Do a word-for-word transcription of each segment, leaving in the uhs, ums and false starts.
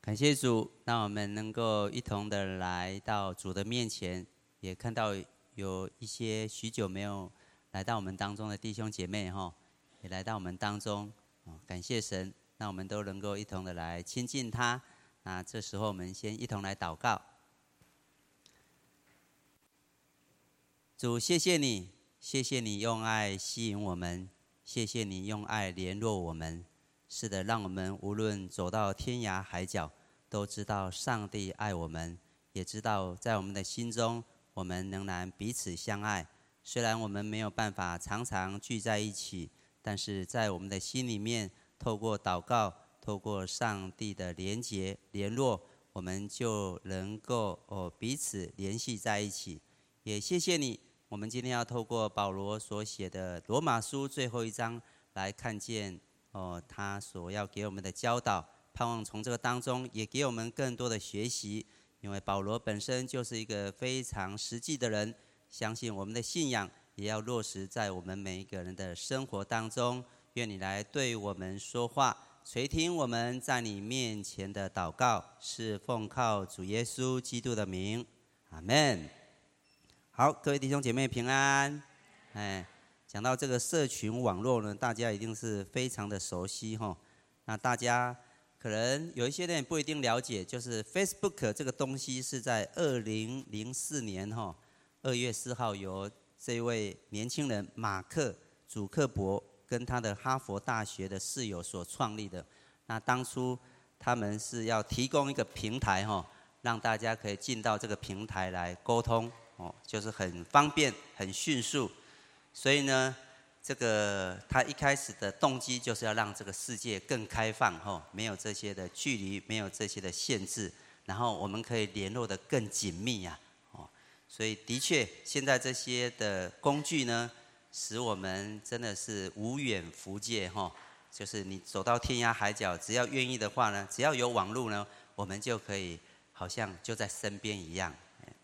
感谢主，让我们能够一同的来到主的面前，也看到有一些许久没有来到我们当中的弟兄姐妹哈，也来到我们当中，感谢神，让我们都能够一同的来亲近他。那这时候我们先一同来祷告。主，谢谢你，谢谢你用爱吸引我们，谢谢你用爱联络我们。是的，让我们无论走到天涯海角，都知道上帝爱我们，也知道在我们的心中，我们仍然彼此相爱。虽然我们没有办法常常聚在一起，但是在我们的心里面，透过祷告，透过上帝的连结联络，我们就能够哦彼此联系在一起。也谢谢你，我们今天要透过保罗所写的罗马书最后一章来看见哦，他所要给我们的教导，盼望从这个当中也给我们更多的学习。因为保罗本身就是一个非常实际的人，相信我们的信仰也要落实在我们每一个人的生活当中。愿你来对我们说话，垂听我们在你面前的祷告，是奉靠主耶稣基督的名，阿们。好，各位弟兄姐妹平安。哎。讲到这个社群网络呢，大家一定是非常的熟悉哈。那大家可能有一些人也不一定了解，就是 Facebook 这个东西是在二零零四年哈二月四号由这位年轻人马克·祖克伯跟他的哈佛大学的室友所创立的。那当初他们是要提供一个平台哈，让大家可以进到这个平台来沟通哦，就是很方便、很迅速。所以呢，这个他一开始的动机就是要让这个世界更开放，吼，没有这些的距离，没有这些的限制，然后我们可以联络得更紧密啊，哦，所以的确，现在这些的工具呢，使我们真的是无远弗届，吼，就是你走到天涯海角，只要愿意的话呢，只要有网络呢，我们就可以好像就在身边一样。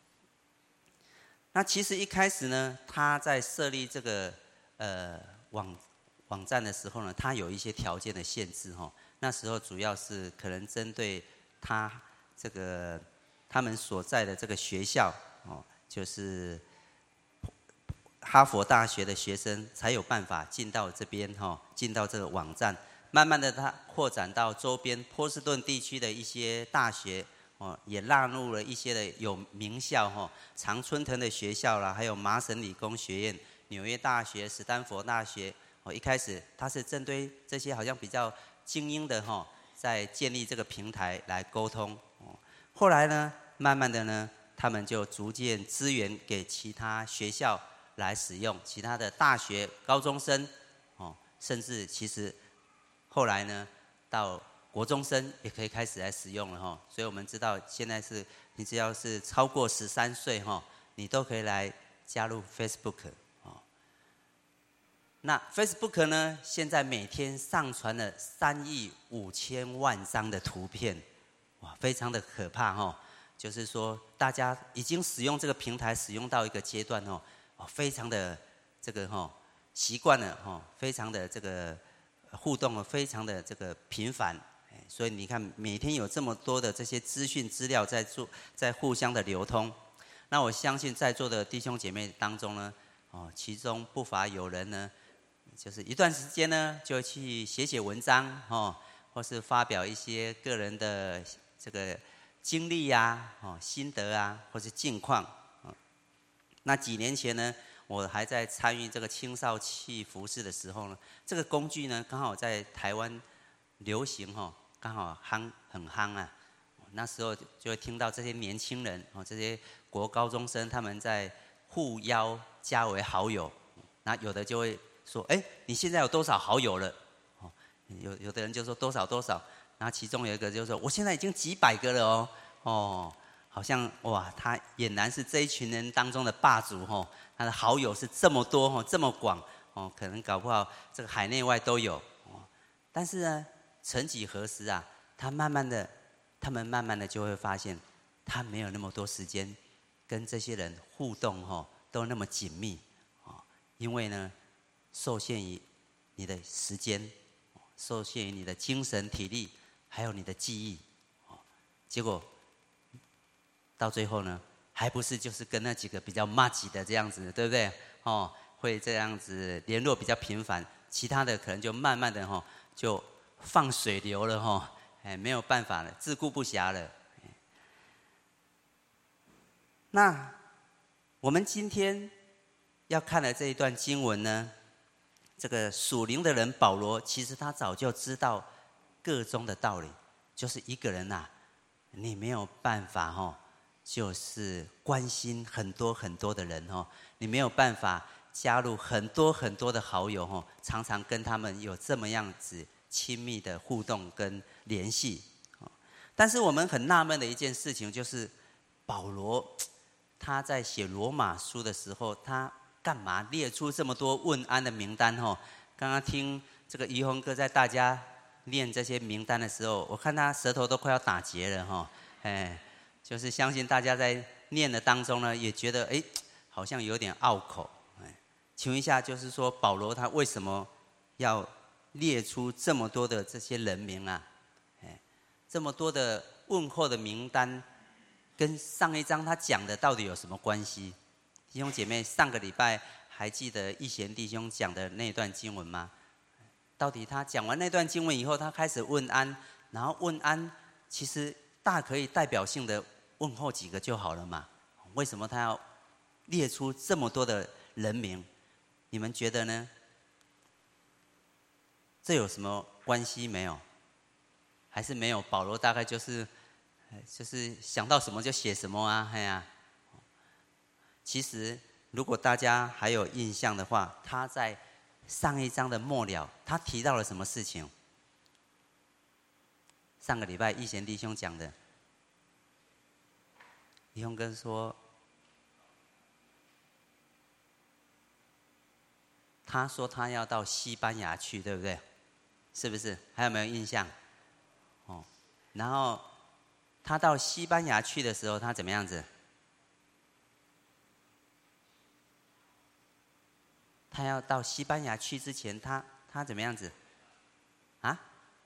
那其实一开始呢，他在设立这个呃网网站的时候呢，他有一些条件的限制哈。那时候主要是可能针对他这个他们所在的这个学校哦，就是哈佛大学的学生才有办法进到这边哈，进到这个网站。慢慢的，它扩展到周边波士顿地区的一些大学。哦，也纳入了一些的有名校哈，常春藤的学校啦，还有麻省理工学院、纽约大学、史丹佛大学。哦，一开始它是针对这些好像比较精英的哈，在建立这个平台来沟通。哦，后来呢，慢慢的呢，他们就逐渐支援给其他学校来使用，其他的大学、高中生，哦，甚至其实后来呢，到国中生也可以开始来使用了哈，所以我们知道现在是你只要是超过十三岁哈，你都可以来加入 Facebook 哦。那 Facebook 呢，现在每天上传了三亿五千万张的图片，哇，非常的可怕哈。就是说，大家已经使用这个平台使用到一个阶段哦，非常的这个哈习惯了哈，非常的这个互动非常的这个频繁。所以你看，每天有这么多的这些资讯资料在做，在互相的流通。那我相信在座的弟兄姐妹当中呢，哦，其中不乏有人呢，就是一段时间呢，就去写写文章，哦，或是发表一些个人的这个经历啊，哦，心得啊，或是近况。哦，那几年前呢，我还在参与这个青少器服事的时候呢，这个工具呢，刚好在台湾流行哈。刚好夯很夯啊，那时候就会听到这些年轻人哦，这些国高中生他们在互邀加为好友，那有的就会说，哎，你现在有多少好友了？哦，有有的人就说多少多少，然后其中有一个就说，我现在已经几百个了哦，哦，好像哇，他俨然是这一群人当中的霸主哦，他的好友是这么多哦，这么广哦，可能搞不好这个海内外都有哦，但是呢。曾几何时啊，他慢慢的，他们慢慢的就会发现，他没有那么多时间跟这些人互动哈，都那么紧密啊，因为呢，受限于你的时间，受限于你的精神体力，还有你的记忆， 结果到最后呢，还不是就是跟那几个比较麻吉的这样子，对不对？哦，会这样子联络比较频繁，其他的可能就慢慢的哈、哦、就放水流了哈、哦，哎，没有办法了，自顾不暇了。那我们今天要看的这一段经文呢，这个属灵的人保罗，其实他早就知道个中的道理，就是一个人呐、啊，你没有办法哈、哦，就是关心很多很多的人哦，你没有办法加入很多很多的好友哦，常常跟他们有这么样子亲密的互动跟联系。但是我们很纳闷的一件事情就是，保罗他在写罗马书的时候，他干嘛列出这么多问安的名单？哦，刚刚听这个怡宏哥在大家念这些名单的时候，我看他舌头都快要打结了哈，哎，就是相信大家在念的当中呢，也觉得哎，好像有点拗口。哎，请问一下，就是说保罗他为什么要列出这么多的这些人名啊？哎，这么多的问候的名单，跟上一章他讲的到底有什么关系？弟兄姐妹，上个礼拜还记得义贤弟兄讲的那段经文吗？到底他讲完那段经文以后，他开始问安，然后问安其实大可以代表性的问候几个就好了嘛？为什么他要列出这么多的人名？你们觉得呢？这有什么关系没有？还是没有？保罗大概就是就是想到什么就写什么啊，哎呀。其实如果大家还有印象的话，他在上一章的末了，他提到了什么事情？上个礼拜义贤弟兄讲的，弟兄哥说，他说他要到西班牙去，对不对？是不是？还有没有印象？哦，然后他到西班牙去的时候，他怎么样子？他要到西班牙去之前，他他怎么样子？啊？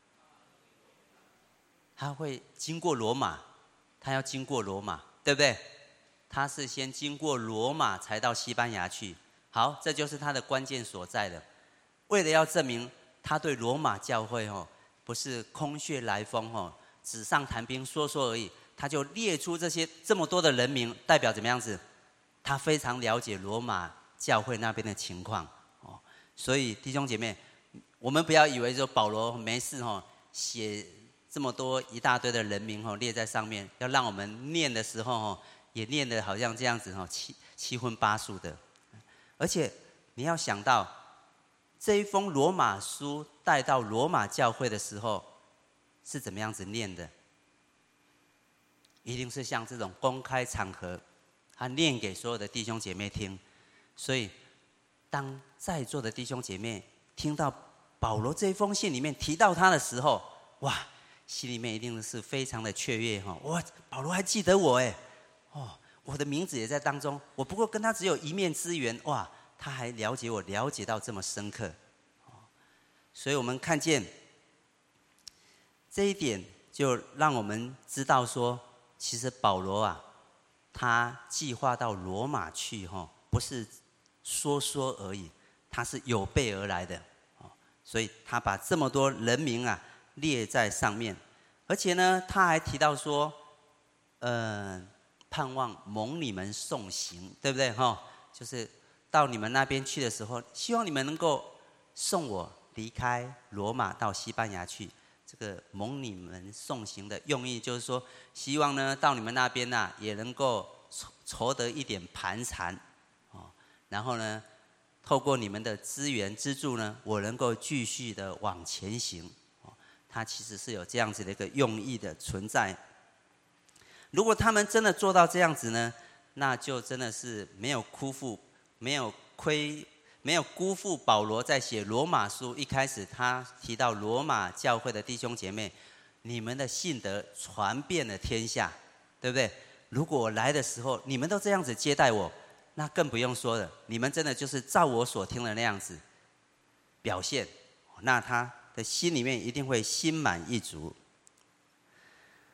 他会经过罗马，他要经过罗马，对不对？他是先经过罗马才到西班牙去。好，这就是他的关键所在了。为了要证明他对罗马教会哦，不是空穴来风哦，纸上谈兵说说而已，他就列出这些这么多的人名，代表怎么样子？他非常了解罗马教会那边的情况哦。所以弟兄姐妹，我们不要以为说保罗没事哦，写这么多一大堆的人名哦列在上面，要让我们念的时候哦，也念得好像这样子哦，七七荤八素的。而且你要想到，这一封罗马书带到罗马教会的时候，是怎么样子念的？一定是像这种公开场合，他念给所有的弟兄姐妹听。所以，当在座的弟兄姐妹听到保罗这封信里面提到他的时候，哇，心里面一定是非常的雀跃哈！哇，保罗还记得我哎，哦，我的名字也在当中，我不过跟他只有一面之缘，哇，他还了解我，了解到这么深刻，哦，所以我们看见这一点，就让我们知道说，其实保罗啊，他计划到罗马去哈，不是说说而已，他是有备而来的，哦，所以他把这么多人名啊列在上面，而且呢，他还提到说，呃。盼望蒙你们送行，对不对哈？就是到你们那边去的时候，希望你们能够送我离开罗马到西班牙去。这个蒙你们送行的用意，就是说，希望呢到你们那边呐，啊，也能够筹筹得一点盘缠，哦，然后呢，透过你们的资源资助呢，我能够继续的往前行。哦，它其实是有这样子的一个用意的存在。如果他们真的做到这样子呢，那就真的是没有辜负，没有亏，没有辜负保罗在写罗马书一开始他提到罗马教会的弟兄姐妹，你们的信德传遍了天下，对不对？如果我来的时候你们都这样子接待我，那更不用说了，你们真的就是照我所听的那样子表现，那他的心里面一定会心满意足。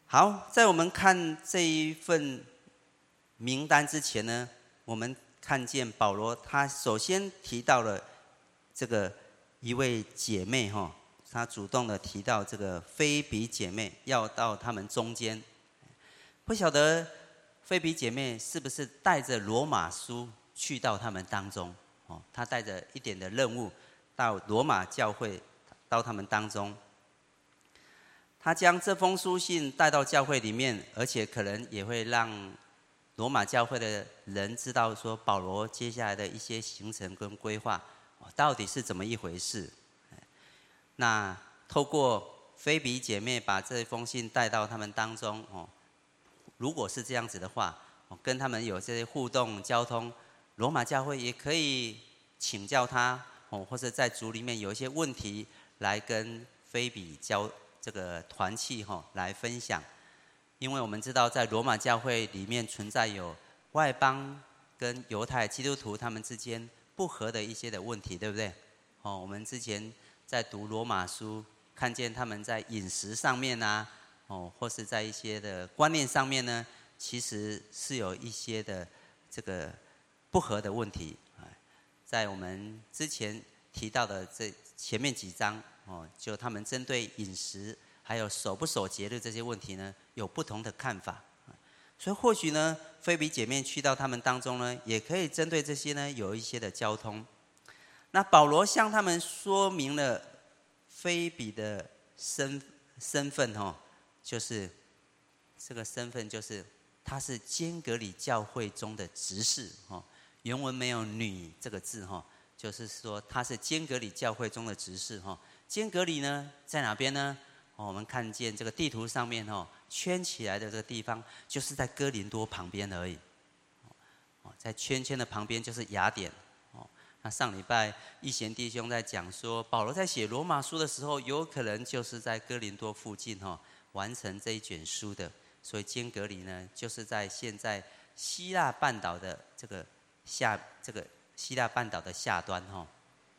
好，在我们看这一份名单之前呢，我们看见保罗他首先提到了这个一位姐妹哈，他主动的提到这个菲比姐妹要到他们中间。不晓得菲比姐妹是不是带着罗马书去到他们当中？哦，她带着一点的任务到罗马教会，到他们当中。他将这封书信带到教会里面，而且可能也会让罗马教会的人知道说保罗接下来的一些行程跟规划到底是怎么一回事。那透过菲比姐妹把这封信带到他们当中，如果是这样子的话，跟他们有这些互动交通，罗马教会也可以请教他，或者在组里面有一些问题来跟菲比交这个团契来分享。因为我们知道在罗马教会里面存在有外邦跟犹太基督徒他们之间不合的一些的问题，对不对？哦，我们之前在读罗马书，看见他们在饮食上面啊，哦，或是在一些的观念上面呢，其实是有一些的这个不合的问题。在我们之前提到的这前面几章，哦，就他们针对饮食还有守不守节日这些问题呢，有不同的看法。所以或许呢，菲比姐妹去到他们当中呢，也可以针对这些呢有一些的交通。那保罗向他们说明了菲比的身身份哦，就是这个身份就是他是坚革哩教会中的执事哦。原文没有女这个字哈，就是说他是坚革哩教会中的执事哈。坚革哩呢在哪边呢？我们看见这个地图上面哦，圈起来的这个地方，就是在哥林多旁边而已。在圈圈的旁边就是雅典。那上礼拜义贤弟兄在讲说，保罗在写罗马书的时候，有可能就是在哥林多附近哈完成这一卷书的。所以坚革哩呢，就是在现在希腊半岛的这个下这个希腊半岛的下端哈。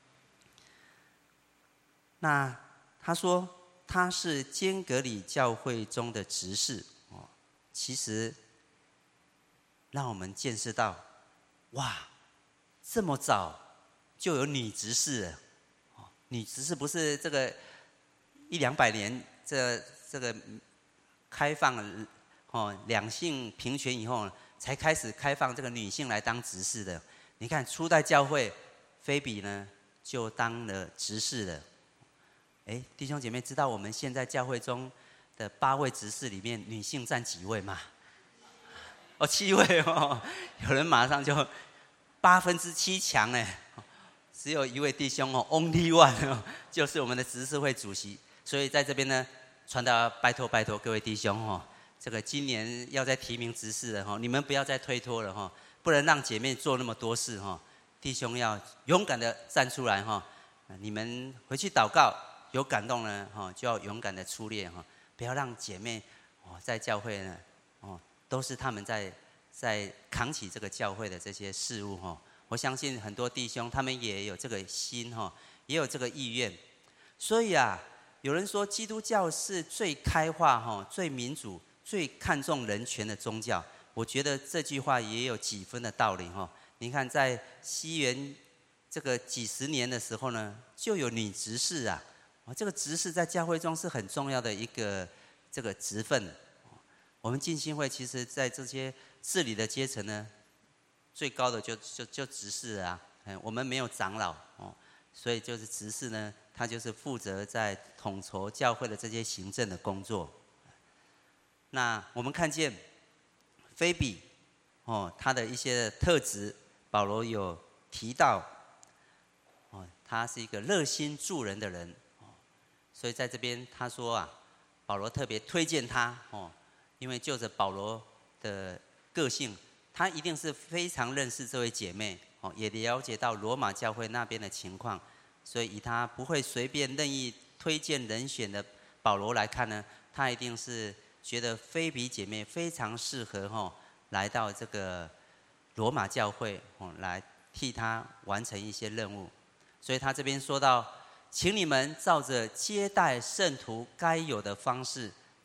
那他说他是坚革哩教会中的执事哦，其实让我们见识到，哇，这么早就有女执事了。女执事不是这个一两百年这这个开放哦两性平权以后才开始开放这个女性来当执事的。你看初代教会，菲比呢就当了执事了。哎，弟兄姐妹，知道我们现在教会中的八位执事里面，女性占几位吗？哦，七位哦。有人马上就八分之七强哎，只有一位弟兄哦 ，only one 哦，就是我们的执事会主席。所以在这边呢，传达拜托拜托各位弟兄哦，这个今年要再提名执事了哈，你们不要再推脱了哈，不能让姐妹做那么多事哈。弟兄要勇敢的站出来哈，你们回去祷告。有感动呢，就要勇敢的出列，不要让姐妹在教会呢，都是他们在在扛起这个教会的这些事务。我相信很多弟兄他们也有这个心，也有这个意愿。所以啊，有人说基督教是最开化、最民主、最看重人权的宗教。我觉得这句话也有几分的道理。你看在西元这个几十年的时候呢，就有女执事啊。这个执事在教会中是很重要的一个这个职分。我们浸信会其实在这些治理的阶层呢，最高的就就就执事啊，我们没有长老哦，所以就是执事呢，他就是负责在统筹教会的这些行政的工作。那我们看见菲比哦，他的一些特质，保罗有提到哦，他是一个热心助人的人。所以在这边他说啊，保罗特别推荐他哦，因为就着保罗的个性，他一定是非常认识这位姐妹哦，也了解到罗马教会那边的情况，所以以他不会随便任意推荐人选的保罗来看呢，他一定是觉得菲比姐妹非常适合哦，来到这个罗马教会哦，来替他完成一些任务。所以他这边说到，请你们照着接待圣徒该有的方式，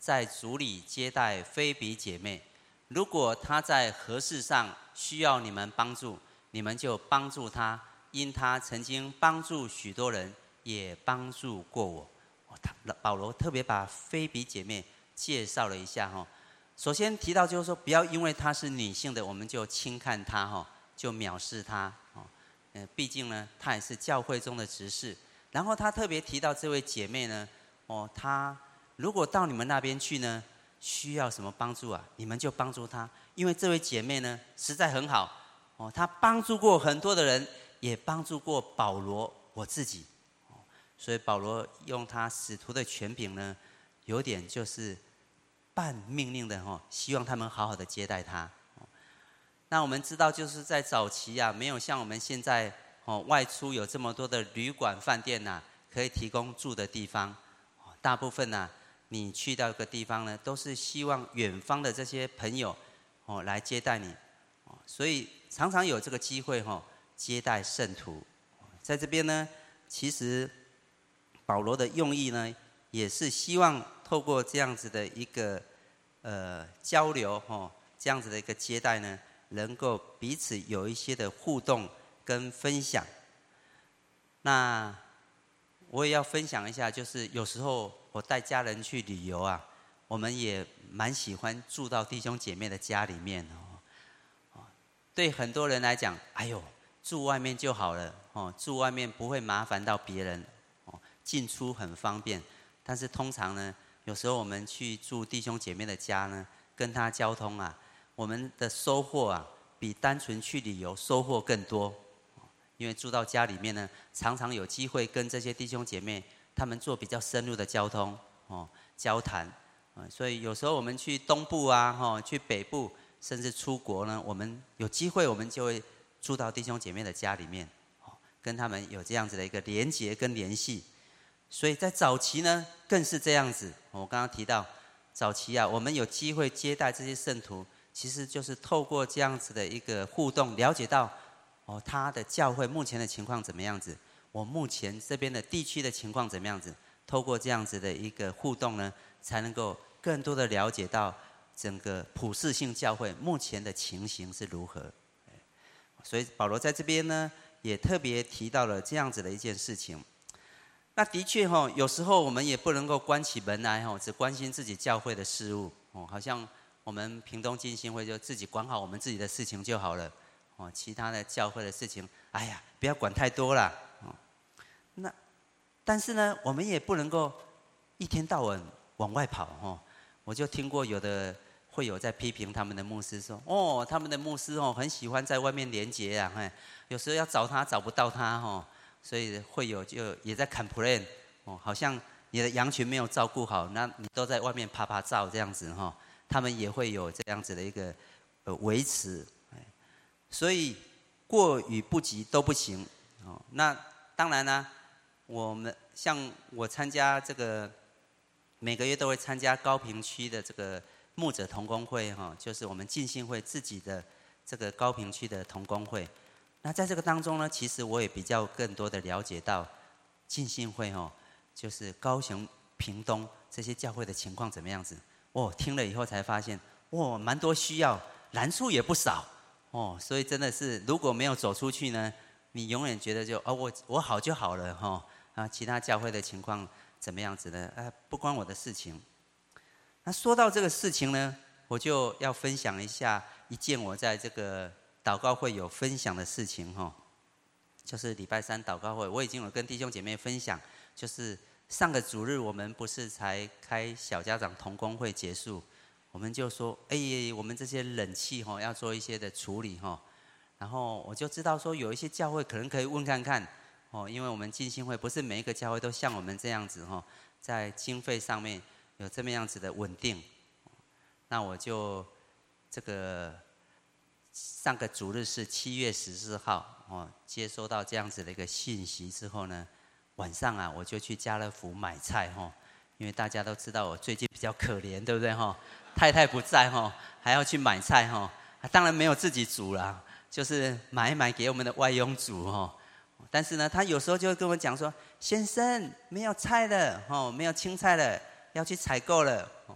在主里接待非比姐妹。如果她在何事上需要你们帮助，你们就帮助她，因她曾经帮助许多人，也帮助过我。保罗特别把非比姐妹介绍了一下哈。首先提到就是说，不要因为她是女性的，我们就轻看她哈，就藐视她哦。呃，毕竟呢，她也是教会中的执事。然后他特别提到这位姐妹呢，哦，她如果到你们那边去呢，需要什么帮助啊？你们就帮助她，因为这位姐妹呢实在很好哦，她帮助过很多的人，也帮助过保罗我自己哦，所以保罗用他使徒的权柄呢，有点就是半命令的哈、哦，希望他们好好的接待他。哦、那我们知道，就是在早期啊，没有像我们现在哦外出有这么多的旅馆饭店呐、啊，可以提供住的地方，哦、大部分呐、啊。你去到一个地方呢，都是希望远方的这些朋友哦来接待你，哦，所以常常有这个机会哈、哦、接待圣徒。在这边呢，其实保罗的用意呢，也是希望透过这样子的一个呃交流哦，这样子的一个接待呢，能够彼此有一些的互动跟分享。那我也要分享一下，就是有时候我带家人去旅游啊，我们也蛮喜欢住到弟兄姐妹的家里面哦。对很多人来讲，哎呦，住外面就好了哦，住外面不会麻烦到别人哦，进出很方便。但是通常呢，有时候我们去住弟兄姐妹的家呢，跟他交通啊，我们的收获啊，比单纯去旅游收获更多。因为住到家里面呢，常常有机会跟这些弟兄姐妹他们做比较深入的交通哦，交谈，啊，所以有时候我们去东部啊，哈，去北部，甚至出国呢，我们有机会我们就会住到弟兄姐妹的家里面，哦，跟他们有这样子的一个连结跟联系。所以在早期呢，更是这样子。我刚刚提到，早期啊，我们有机会接待这些圣徒，其实就是透过这样子的一个互动，了解到。哦，他的教会目前的情况怎么样子？我目前这边的地区的情况怎么样子？透过这样子的一个互动呢，才能够更多的了解到整个普世性教会目前的情形是如何。所以保罗在这边呢，也特别提到了这样子的一件事情。那的确哈、哦，有时候我们也不能够关起门来哈、哦，只关心自己教会的事务哦，好像我们屏东浸信会就自己管好我们自己的事情就好了。哦，其他的教会的事情，哎呀，不要管太多啦。哦，那但是呢，我们也不能够一天到晚往外跑哦。我就听过有的会有在批评他们的牧师说，哦，他们的牧师哦很喜欢在外面连结啊，嘿，有时候要找他找不到他哦，所以会有就也在 complain 哦，好像你的羊群没有照顾好，那你都在外面爬爬照这样子哈、哦，他们也会有这样子的一个呃维持。所以过与不及都不行哦。那当然呢，我们像我参加这个每个月都会参加高屏区的这个牧者同工会哈，就是我们浸信会自己的这个高屏区的同工会。那在这个当中呢，其实我也比较更多的了解到浸信会哦，就是高雄、屏东这些教会的情况怎么样子。哦，听了以后才发现，哇，蛮多需要，难处也不少。哦，所以真的是，如果没有走出去呢，你永远觉得就哦，我我好就好了哈、哦，啊，其他教会的情况怎么样子呢？啊，不关我的事情。那说到这个事情呢，我就要分享一下一件我在这个祷告会有分享的事情哈、哦，就是礼拜三祷告会，我已经有跟弟兄姐妹分享，就是上个主日我们不是才开小家长同工会结束。我们就说，哎，我们这些冷气哈、哦、要做一些的处理哈、哦，然后我就知道说有一些教会可能可以问看看哦，因为我们浸信会不是每一个教会都像我们这样子哈、哦，在经费上面有这么样子的稳定。那我就这个上个主日是七月十四号哦，接收到这样子的一个信息之后呢，晚上啊我就去家乐福买菜哈、哦，因为大家都知道我最近比较可怜，对不对哈、哦？太太不在哈，还要去买菜哈，当然没有自己煮啦，就是买一买给我们的外佣煮哈。但是呢，他有时候就会跟我讲说：“先生，没有菜了哦，没有青菜了，要去采购了哦。”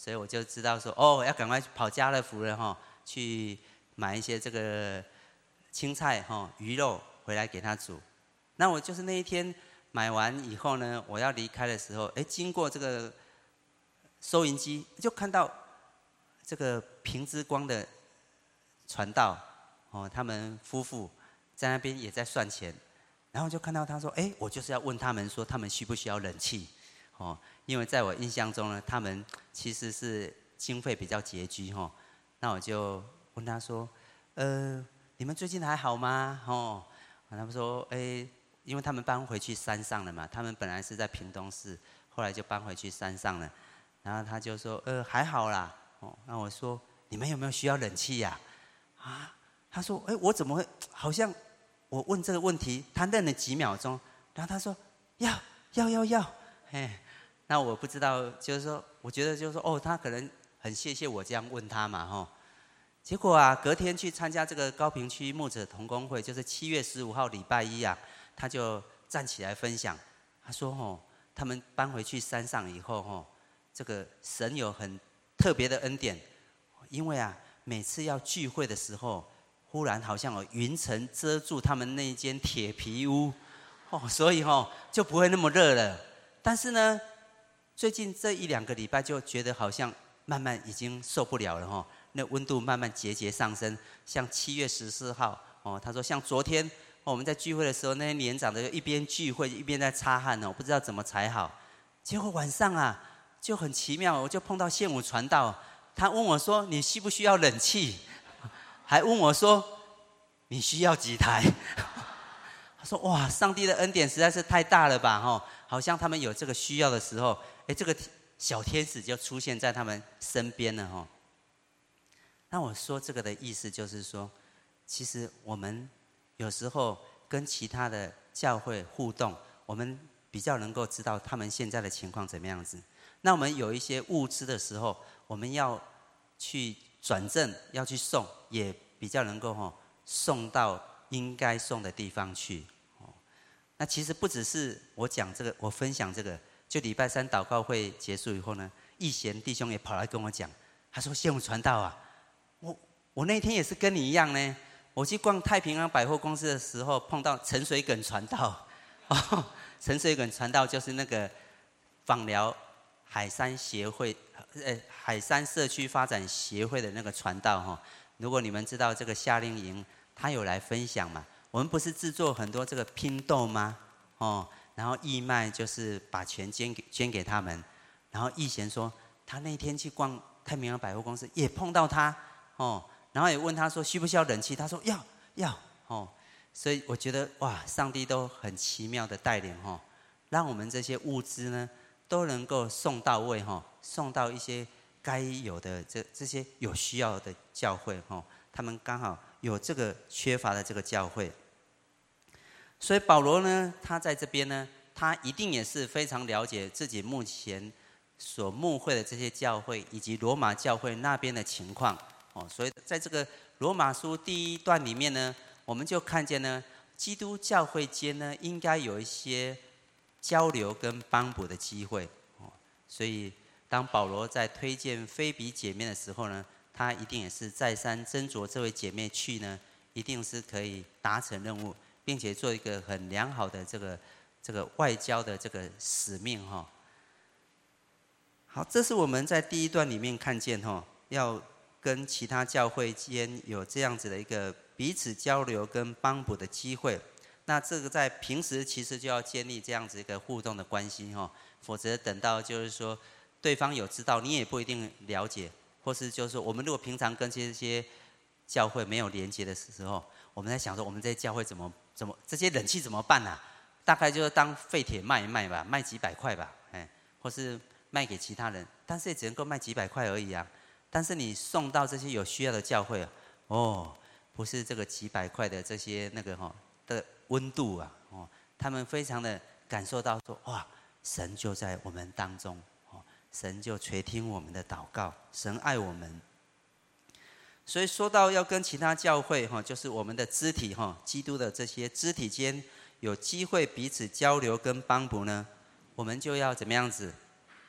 所以我就知道说，哦，要赶快跑家乐福了哈，去买一些这个青菜哈、鱼肉回来给他煮。那我就是那一天买完以后呢，我要离开的时候，哎，经过这个收银机，就看到这个平之光的传道哦，他们夫妇在那边也在算钱，然后就看到他说，哎，我就是要问他们说，他们需不需要冷气？哦，因为在我印象中呢，他们其实是经费比较拮据哈、哦。那我就问他说，呃，你们最近还好吗？哦，他们说，哎，因为他们搬回去山上了嘛，他们本来是在屏东市，后来就搬回去山上了。然后他就说，呃，还好啦。哦，那我说，你们有没有需要冷气呀、啊？啊，他说，哎，我怎么会好像我问这个问题，他愣了几秒钟，然后他说，要要要要，嘿。那我不知道，就是说，我觉得就是说，哦，他可能很谢谢我这样问他嘛，吼。结果啊，隔天去参加这个高屏区牧者同工会，就是七月十五号礼拜一啊，他就站起来分享，他说，吼，他们搬回去山上以后，吼，这个神有很特别的恩典，因为啊，每次要聚会的时候，忽然好像有云层遮住他们那间铁皮屋，哦，所以吼就不会那么热了。但是呢，最近这一两个礼拜就觉得好像慢慢已经受不了了哈，那温度慢慢节节上升。像七月十四号哦，他说像昨天、哦、我们在聚会的时候，那些年长的一边聚会一边在擦汗哦，不知道怎么才好。结果晚上啊就很奇妙，我就碰到宪武传道，他问我说：“你需不需要冷气？”还问我说：“你需要几台？”他说：“哇，上帝的恩典实在是太大了吧！哈，好像他们有这个需要的时候，哎，这个小天使就出现在他们身边了哈。”那我说这个的意思就是说，其实我们有时候跟其他的教会互动，我们比较能够知道他们现在的情况怎么样子。那我们有一些物资的时候，我们要去转正，要去送，也比较能够哈送到应该送的地方去。那其实不只是我讲这个，我分享这个，就礼拜三祷告会结束以后呢，义贤弟兄也跑来跟我讲，他说：“宪武传道啊，我我那天也是跟你一样呢，我去逛太平洋百货公司的时候，碰到陈水梗传道。哦，陈水梗传道就是那个访寮海山协会，呃，海山社区发展协会的那个传道哈。如果你们知道这个夏令营，他有来分享嘛。”我们不是制作很多这个拼豆吗？哦，然后义卖就是把钱捐给捐给他们。然后义贤说，他那天去逛太平洋百货公司，也碰到他哦，然后也问他说需不需要冷气，他说要要哦。所以我觉得哇，上帝都很奇妙的带领哈、哦，让我们这些物资呢都能够送到位哈、哦，送到一些该有的这这些有需要的教会哈、哦，他们刚好有这个缺乏的这个教会。所以保罗呢，他在这边呢，他一定也是非常了解自己目前所牧会的这些教会，以及罗马教会那边的情况。哦，所以在这个罗马书第一段里面呢，我们就看见呢，基督教会间呢，应该有一些交流跟帮补的机会。哦，所以当保罗在推荐菲比姐妹的时候呢，他一定也是再三斟酌这位姐妹去呢，一定是可以达成任务。并且做一个很良好的这个这个外交的这个使命哈。好，这是我们在第一段里面看见哈，要跟其他教会间有这样子的一个彼此交流跟帮补的机会。那这个在平时其实就要建立这样子一个互动的关系哈，否则等到就是说对方有知道，你也不一定了解，或是就是说我们如果平常跟这些教会没有连接的时候，我们在想说我们这些教会怎么。怎么这些冷气怎么办啊？大概就是当废铁卖一卖吧，卖几百块吧，哎，或是卖给其他人，但是也只能够卖几百块而已啊。但是你送到这些有需要的教会啊，哦，不是这个几百块的这些那个哈、哦、的温度啊，哦，他们非常的感受到说，哇，神就在我们当中，哦，神就垂听我们的祷告，神爱我们。所以说到要跟其他教会哈，就是我们的肢体哈，基督的这些肢体间有机会彼此交流跟帮补呢，我们就要怎么样子？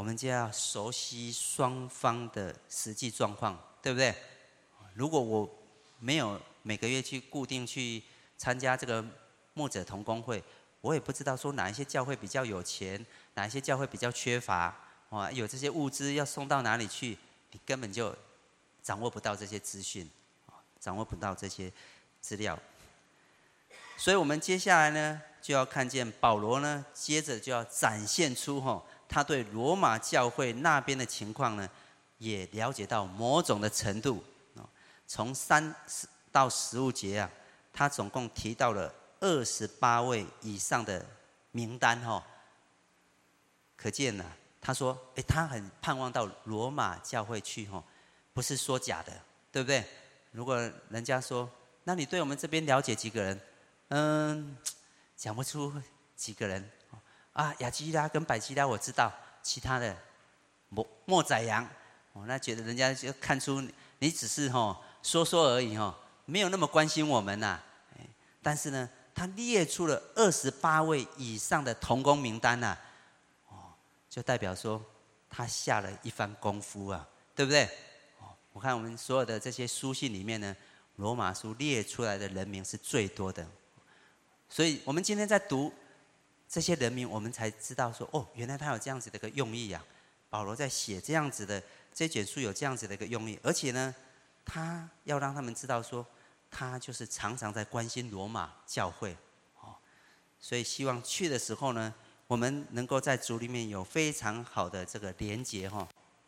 我们就要熟悉双方的实际状况，对不对？如果我没有每个月去固定去参加这个牧者同工会，我也不知道说哪一些教会比较有钱，哪一些教会比较缺乏，哇，有这些物资要送到哪里去，你根本就掌握不到这些资讯，掌握不到这些资料。所以我们接下来呢，就要看见保罗呢，接着就要展现出哈，他对罗马教会那边的情况呢，也了解到某种的程度。从三到十五节啊，他总共提到了二十八位以上的名单哈，可见呢、啊，他说，哎，他很盼望到罗马教会去哈，不是说假的，对不对？如果人家说，那你对我们这边了解几个人？嗯，讲不出几个人啊。亚基拉跟百基拉我知道，其他的莫莫宰羊，哦，那觉得人家就看出你只是哈说说而已哈，没有那么关心我们呐、啊。但是呢，他列出了二十八位以上的同工名单呐、啊，哦，就代表说他下了一番功夫啊，对不对？哦，我看我们所有的这些书信里面呢，罗马书列出来的人名是最多的。所以我们今天在读这些人名，我们才知道说，哦，原来他有这样子的一个用意啊。保罗在写这样子的这卷书有这样子的一个用意，而且呢，他要让他们知道说，他就是常常在关心罗马教会，哦，所以希望去的时候呢，我们能够在主里面有非常好的这个连结哈。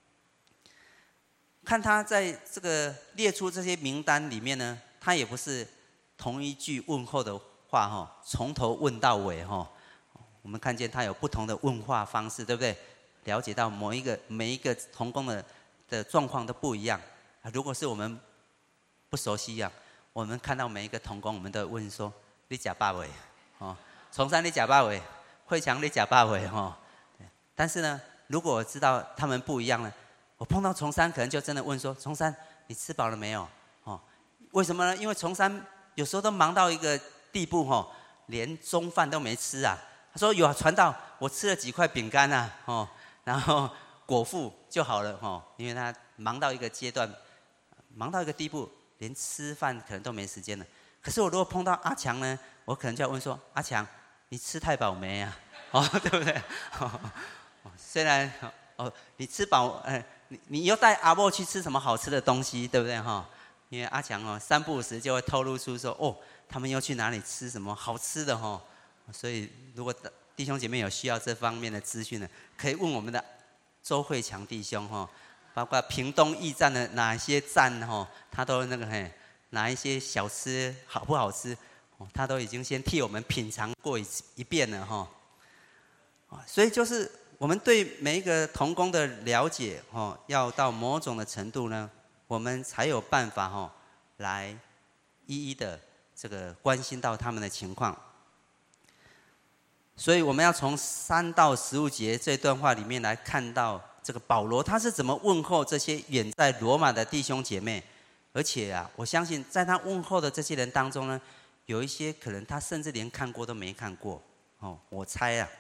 看他在这个列出这些名单里面呢，他也不是同一句问候的话哈，从头问到尾哈。我们看见他有不同的问话方式，对不对？了解到某一个每一个同工的的状况都不一样。如果是我们不熟悉呀、啊，我们看到每一个同工，我们都问说：“你假八尾哦，崇山你假八尾，慧强你假八尾哈。”但是呢，如果我知道他们不一样呢，我碰到崇山，可能就真的问说：“崇山，你吃饱了没有？”哦，为什么呢？因为崇山有时候都忙到一个地步哈，连中饭都没吃啊。他说有啊，传道我吃了几块饼干啊，哦，然后果腹就好了哦，因为他忙到一个阶段，忙到一个地步，连吃饭可能都没时间了。可是我如果碰到阿强呢，我可能就要问说：阿强，你吃太饱没啊？哦，对不对？哦，虽然哦，你吃饱，哎，你你又带阿伯去吃什么好吃的东西，对不对哈？因为阿强哦，三不五时就会透露出说，哦，他们又去哪里吃什么好吃的哈。所以，如果弟兄姐妹有需要这方面的资讯呢，可以问我们的周慧强弟兄哈，包括屏东驿站的哪些站哈，他都那个嘿，哪一些小吃好不好吃，他都已经先替我们品尝过一一遍了哈。所以就是我们对每一个同工的了解哈，要到某种的程度呢，我们才有办法哈，来一一的这个关心到他们的情况。所以我们要从三到十五节这段话里面来看到这个保罗他是怎么问候这些远在罗马的弟兄姐妹，而且啊，我相信在他问候的这些人当中呢，有一些可能他甚至连看过都没看过哦，我猜啊，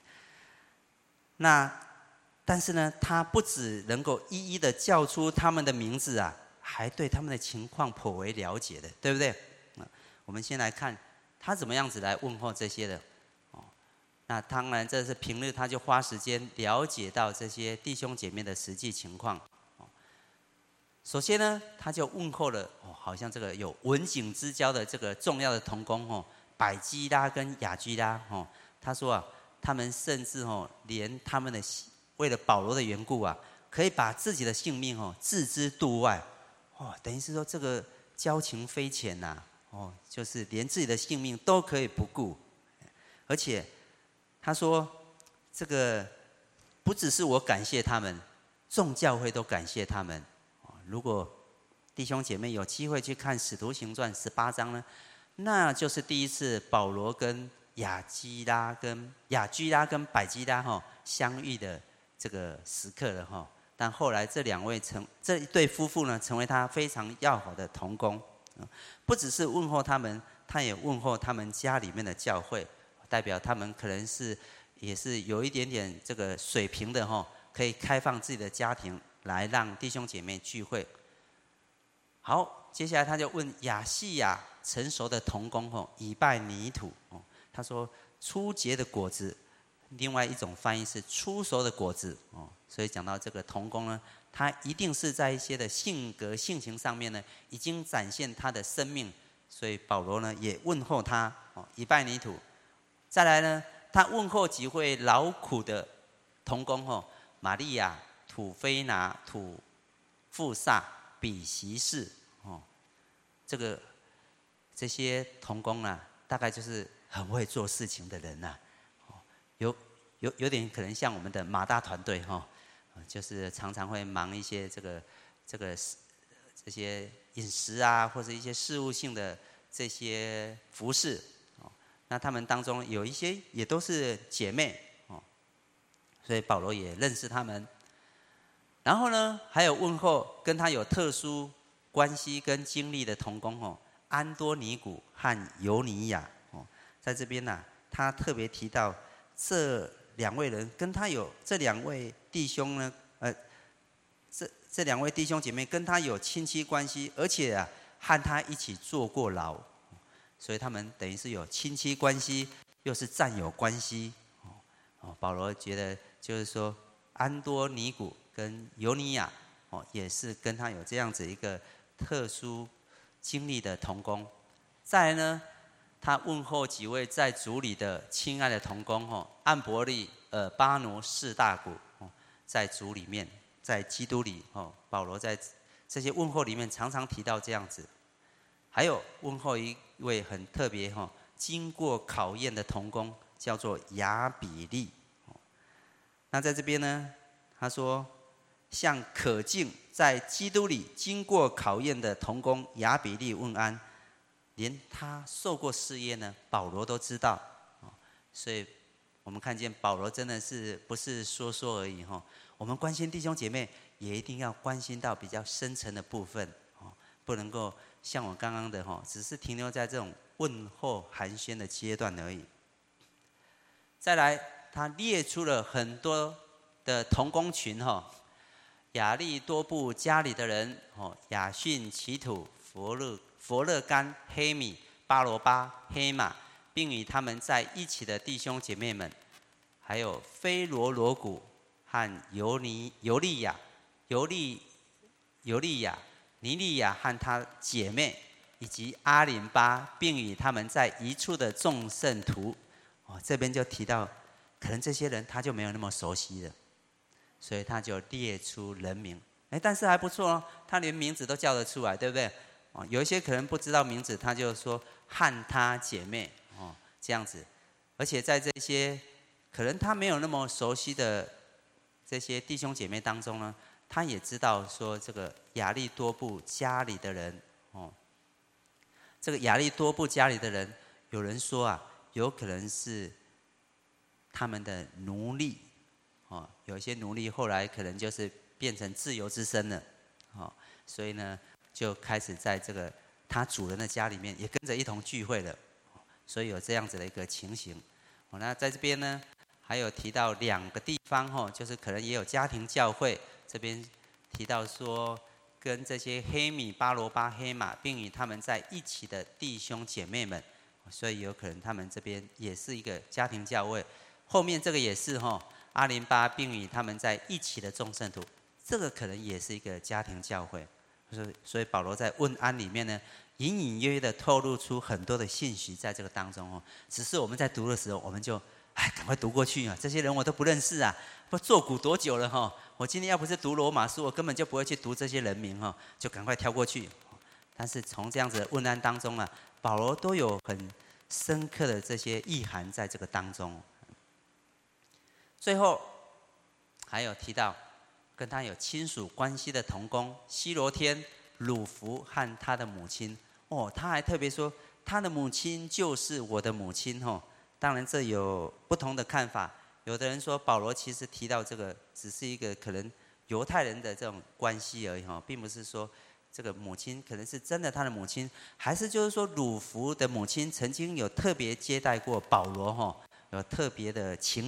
那但是呢，他不只能够一一的叫出他们的名字啊，还对他们的情况颇为了解的，对不对？我们先来看他怎么样子来问候这些的。那当然，这是平日他就花时间了解到这些弟兄姐妹的实际情况。首先呢，他就问候了哦，好像这个有文景之交的这个重要的同工哦，百基拉跟雅居拉哦。他说啊，他们甚至哦，连他们的为了保罗的缘故啊，可以把自己的性命哦置之度外哦，等于是说这个交情非浅呐哦，就是连自己的性命都可以不顾，而且。他说：“这个不只是我感谢他们，众教会都感谢他们。如果弟兄姐妹有机会去看《使徒行传》十八章呢，那就是第一次保罗跟雅基拉、跟雅居拉跟百基拉哈相遇的这个时刻了哈。但后来这两位成这一对夫妇呢，成为他非常要好的同工。不只是问候他们，他也问候他们家里面的教会。”代表他们可能是也是有一点点这个水平的哈， 可以开放自己的家庭来让弟兄姐妹聚会。好，接下来他就问亚细亚成熟的同工吼，以拜泥土哦。他说初结的果子，另外一种翻译是初熟的果子哦。所以讲到这个同工呢，他一定是在一些的性格性情上面呢，已经展现他的生命。所以保罗呢也问候他哦，以拜泥土。再来呢，他问候几位劳苦的同工吼，玛利亚、土菲拿、土富萨、比席士哦，这个这些同工啊，大概就是很会做事情的人呐、啊，有有有点可能像我们的马大团队哈，就是常常会忙一些这个这个这些饮食啊，或者一些事务性的这些服饰哦。那他们当中有一些也都是姐妹哦，所以保罗也认识他们。然后呢，还有问候跟他有特殊关系跟经历的同工哦，安多尼古和尤尼亚哦，在这边呢、啊，他特别提到这两位人跟他有这两位弟兄呢，呃，这这两位弟兄姐妹跟他有亲戚关系，而且啊，和他一起坐过牢，所以他们等于是有亲戚关系，又是战友关系。哦，保罗觉得就是说，安多尼古跟尤尼亚哦，也是跟他有这样子一个特殊经历的同工。再来呢，他问候几位在主里的亲爱的同工哦，安伯利、呃巴奴、士大古哦，在主里面，在基督里哦，保罗在这些问候里面常常提到这样子。还有问候一位很特别哈、哦，经过考验的同工，叫做亚比利。那在这边呢，他说向可敬在基督里经过考验的同工亚比利问安，连他受过试验呢，保罗都知道。所以我们看见保罗真的是不是说说而已哈，我们关心弟兄姐妹，也一定要关心到比较深层的部分，不能够像我刚刚的哈，只是停留在这种问候寒暄的阶段而已。再来，他列出了很多的同工群哈，亚利多布家里的人哦，亚逊、其土、佛勒、佛勒干、黑米、巴罗巴、黑马，并与他们在一起的弟兄姐妹们，还有菲罗罗古和尤尼、尤利亚、尤利、尤利亚、尼利亚和她姐妹，以及阿林巴，并与他们在一处的众圣徒。哦，这边就提到，可能这些人他就没有那么熟悉了，所以他就列出人名。哎，但是还不错哦，他连名字都叫得出来，对不对？哦，有一些可能不知道名字，他就说和他姐妹哦这样子，而且在这些可能他没有那么熟悉的这些弟兄姐妹当中呢，他也知道说这个亚利多布家里的人哦，这个亚利多布家里的人，有人说啊，有可能是他们的奴隶，哦，有一些奴隶后来可能就是变成自由之身了，哦，所以呢，就开始在这个他主人的家里面也跟着一同聚会了，所以有这样子的一个情形。哦，那在这边呢，还有提到两个地方哦，就是可能也有家庭教会，这边提到说跟这些黑米、巴罗巴、黑马，并与他们在一起的弟兄姐妹们。所以有可能他们这边也是一个家庭教会，后面这个也是哈，阿林巴并与他们在一起的众圣徒，这个可能也是一个家庭教会。所以保罗在问安里面呢，隐隐约约的透露出很多的信息在这个当中哦。只是我们在读的时候，我们就哎赶快读过去啊，这些人我都不认识啊，不做古多久了哈，我今天要不是读罗马书，我根本就不会去读这些人名哈，就赶快跳过去。但是从这样子的问安当中啊，保罗都有很深刻的这些意涵在这个当中。最后还有提到跟他有亲属关系的同工希罗天、鲁弗和他的母亲哦，他还特别说他的母亲就是我的母亲哦。当然这有不同的看法，有的人说保罗其实提到这个只是一个可能犹太人的这种关系而已哈，并不是说这个母亲可能是真的他的母亲，还是就是说鲁弗的母亲曾经有特别接待过保罗哈，有特别的情谊，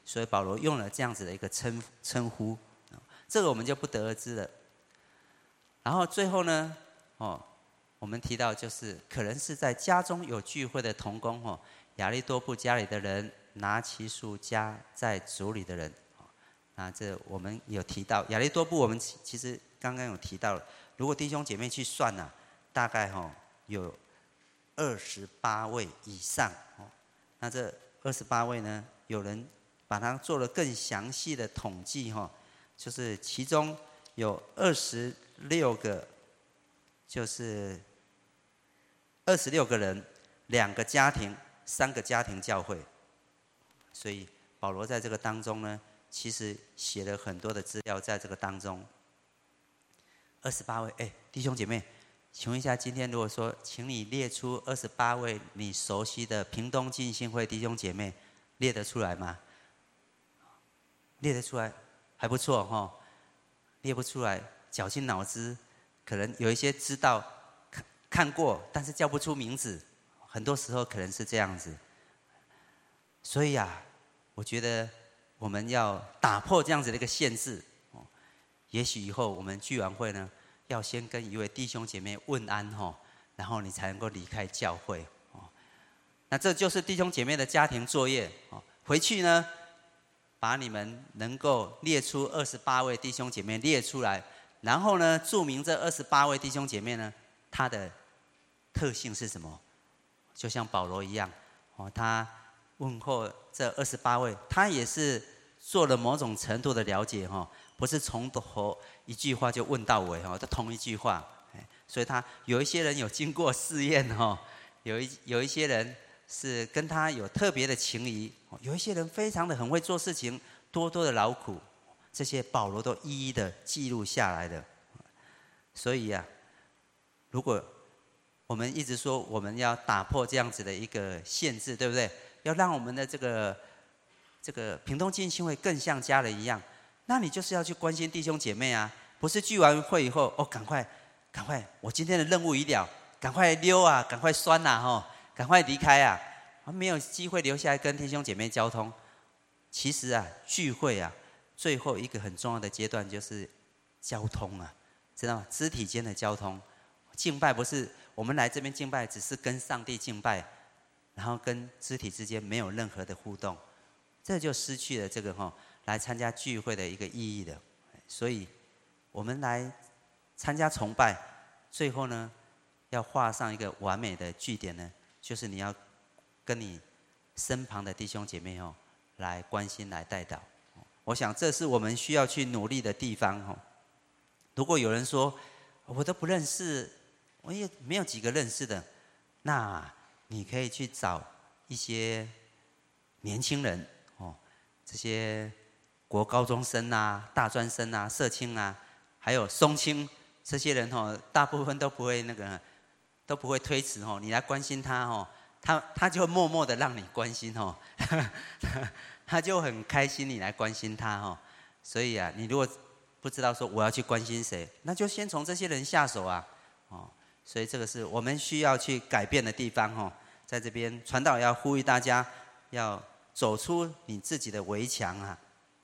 所以保罗用了这样子的一个称称呼，这个我们就不得而知了。然后最后呢，哦，我们提到就是可能是在家中有聚会的同工，哦，亚利多布家里的人，拿其数加在主里的人。啊，这我们有提到亚利多布，我们其实刚刚有提到了，如果弟兄姐妹去算呢、啊，大概哈、哦、有二十八位以上哦。那这二十八位呢，有人把它做了更详细的统计哈、哦，就是其中有二十六个，就是二十六个人，两个家庭，三个家庭教会。所以保罗在这个当中呢，其实写了很多的资料在这个当中。二十八位，哎，弟兄姐妹，请问一下，今天如果说，请你列出二十八位你熟悉的屏东浸信会弟兄姐妹，列得出来吗？列得出来，还不错哈、哦。列不出来，绞尽脑汁，可能有一些知道看看过，但是叫不出名字，很多时候可能是这样子。所以啊，我觉得我们要打破这样子的一个限制。也许以后我们聚完会呢，要先跟一位弟兄姐妹问安，然后你才能够离开教会。那这就是弟兄姐妹的家庭作业。回去呢，把你们能够列出二十八位弟兄姐妹列出来，然后呢，注明这二十八位弟兄姐妹呢，他的特性是什么？就像保罗一样，他问候这二十八位，他也是做了某种程度的了解，不是从头一句话就问到尾，都同一句话。所以他有一些人有经过试验，有一有一些人是跟他有特别的情谊，有一些人非常的很会做事情，多多的劳苦，这些保罗都一一的记录下来的。所以啊，如果我们一直说我们要打破这样子的一个限制，对不对？要让我们的这个这个屏东浸信会更像家人一样，那你就是要去关心弟兄姐妹啊，不是聚完会以后哦，赶快赶快，我今天的任务已了，赶快溜啊，赶快酸呐、啊，吼，赶快离开啊，没有机会留下来跟弟兄姐妹交通。其实啊，聚会啊，最后一个很重要的阶段就是交通啊，知道吗？肢体间的交通，敬拜不是我们来这边敬拜，只是跟上帝敬拜，然后跟肢体之间没有任何的互动，这就失去了这个哈来参加聚会的一个意义的。所以，我们来参加崇拜，最后呢，要画上一个完美的句点呢，就是你要跟你身旁的弟兄姐妹哦，来关心、来带导。我想这是我们需要去努力的地方哦。如果有人说我都不认识，我也没有几个认识的，那你可以去找一些年轻人哦，这些国高中生啊、大专生啊、社青啊，还有松青这些人哦，大部分都不会那个，都不会推辞哦。你来关心他哦，他他就默默的让你关心哦，他就很开心你来关心他哦。所以啊，你如果不知道说我要去关心谁，那就先从这些人下手啊，哦。所以这个是我们需要去改变的地方哦。在这边传道要呼吁大家要走出你自己的围墙啊。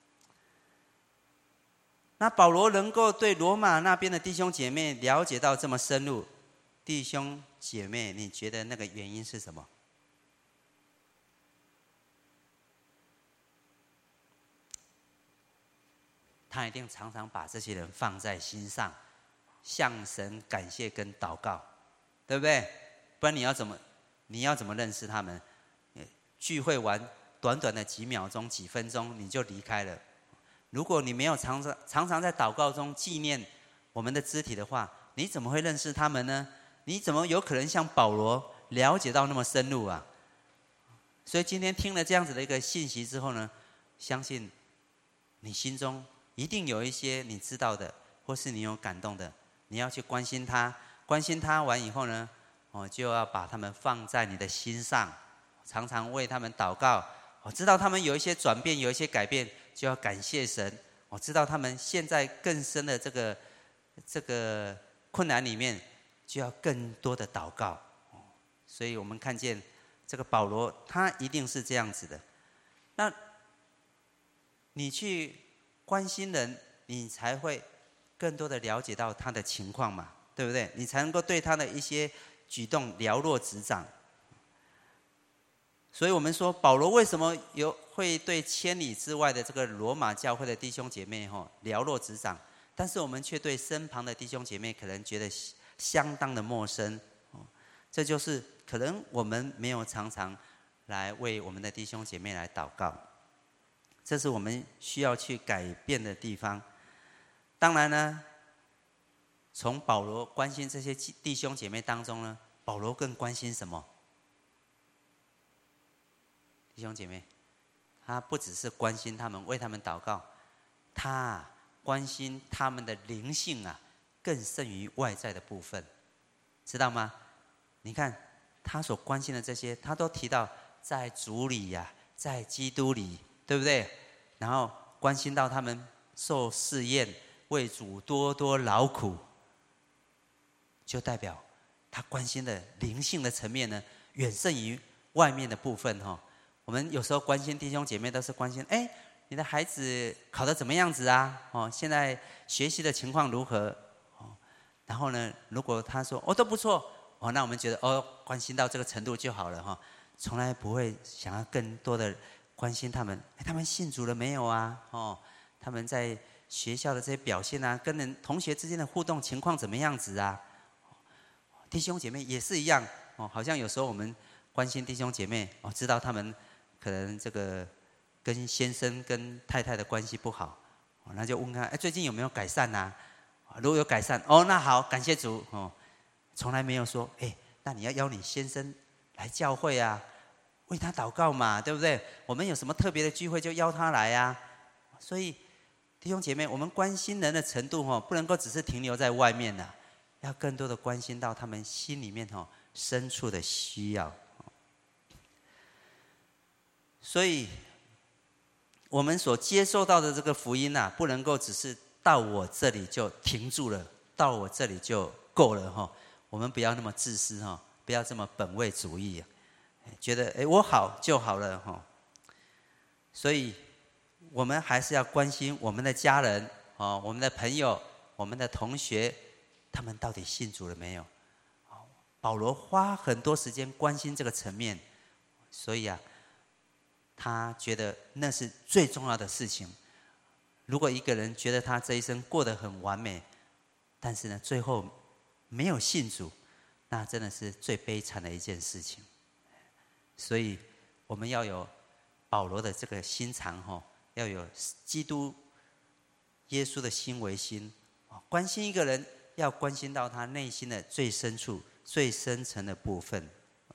那保罗能够对罗马那边的弟兄姐妹了解到这么深入，弟兄姐妹，你觉得那个原因是什么？他一定常常把这些人放在心上，向神感谢跟祷告，对不对？不然你要怎么你要怎么认识他们？聚会完短短的几秒钟、几分钟你就离开了。如果你没有常常常常在祷告中纪念我们的肢体的话，你怎么会认识他们呢？你怎么有可能像保罗了解到那么深入啊？所以今天听了这样子的一个信息之后呢，相信你心中一定有一些你知道的，或是你有感动的，你要去关心他，关心他完以后呢，哦，就要把他们放在你的心上，常常为他们祷告。我知道他们有一些转变，有一些改变，就要感谢神。我知道他们现在更深的这个这个困难里面，就要更多的祷告。所以我们看见这个保罗，他一定是这样子的。那你去关心人，你才会更多的了解到他的情况嘛，对不对？你才能够对他的一些举动了若指掌。所以我们说保罗为什么有会对千里之外的这个罗马教会的弟兄姐妹哈了若指掌，但是我们却对身旁的弟兄姐妹可能觉得相当的陌生。这就是可能我们没有常常来为我们的弟兄姐妹来祷告，这是我们需要去改变的地方。当然呢，从保罗关心这些弟兄姐妹当中呢，保罗更关心什么？弟兄姐妹，他不只是关心他们，为他们祷告，他关心他们的灵性啊，更胜于外在的部分，知道吗？你看他所关心的这些，他都提到在主里呀、啊，在基督里，对不对？然后关心到他们受试验，为主多多劳苦，就代表他关心的灵性的层面呢，远胜于外面的部分哈。我们有时候关心弟兄姐妹，都是关心，哎，你的孩子考得怎么样子啊？哦，现在学习的情况如何？哦，然后呢，如果他说哦都不错，哦，那我们觉得哦关心到这个程度就好了哈，从来不会想要更多的关心他们，哎，他们信主了没有啊？哦，他们在学校的这些表现啊，跟人同学之间的互动情况怎么样子啊？弟兄姐妹也是一样哦，好像有时候我们关心弟兄姐妹哦，知道他们可能这个跟先生跟太太的关系不好，哦，那就问他，哎，最近有没有改善啊？如果有改善，哦，那好，感谢主哦。从来没有说，哎，那你要邀你先生来教会啊，为他祷告嘛，对不对？我们有什么特别的聚会就邀他来啊。所以弟兄姐妹，我们关心人的程度哦，不能够只是停留在外面啊，要更多的关心到他们心里面哦深处的需要。所以我们所接受到的这个福音啊，不能够只是到我这里就停住了，到我这里就够了哈。我们不要那么自私哈，不要这么本位主义，觉得哎我好就好了哈。所以我们还是要关心我们的家人哦，我们的朋友，我们的同学，他们到底信主了没有？保罗花很多时间关心这个层面，所以啊，他觉得那是最重要的事情。如果一个人觉得他这一生过得很完美，但是呢，最后没有信主，那真的是最悲惨的一件事情。所以我们要有保罗的这个心肠哈，要有基督耶稣的心为心，关心一个人，要关心到他内心的最深处、最深层的部分。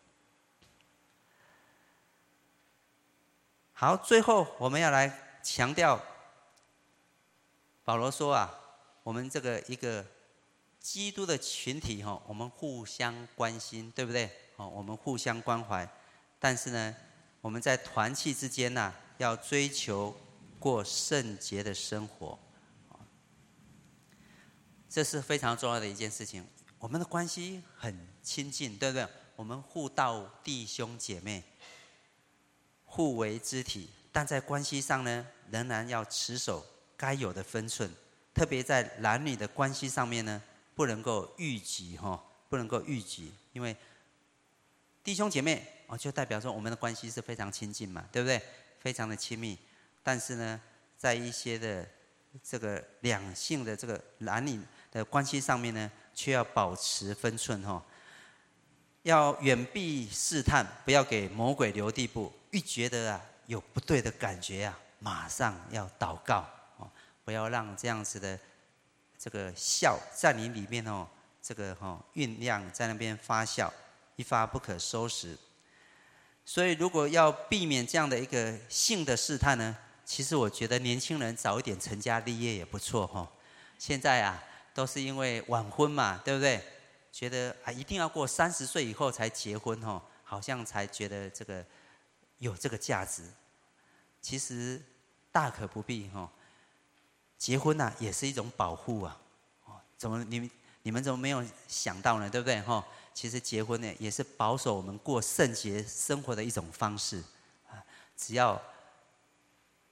好，最后我们要来强调，保罗说啊，我们这个一个基督的群体哈，我们互相关心，对不对？哦，我们互相关怀，但是呢，我们在团契之间呢、啊，要追求过圣洁的生活，这是非常重要的一件事情。我们的关系很亲近，对不对？我们互道弟兄姐妹，互为肢体，但在关系上呢，仍然要持守该有的分寸，特别在男女的关系上面呢，不能够逾矩哈，不能够逾矩，因为弟兄姐妹哦，就代表说我们的关系是非常亲近嘛，对不对？非常的亲密，但是呢，在一些的这个两性的这个男女的关系上面呢，却要保持分寸哈，要远避试探，不要给魔鬼留地步。一觉得啊有不对的感觉啊，马上要祷告哦，不要让这样子的这个笑在你里面哦，这个哈酝酿在那边发酵，一发不可收拾。所以如果要避免这样的一个性的试探呢，其实我觉得年轻人早一点成家立业也不错哈。现在啊都是因为晚婚嘛，对不对？觉得啊一定要过三十岁以后才结婚哈，好像才觉得这个有这个价值。其实大可不必哈，结婚啊也是一种保护啊。怎么你们你们怎么没有想到呢？对不对哈？其实结婚呢也是保守我们过圣洁生活的一种方式。只要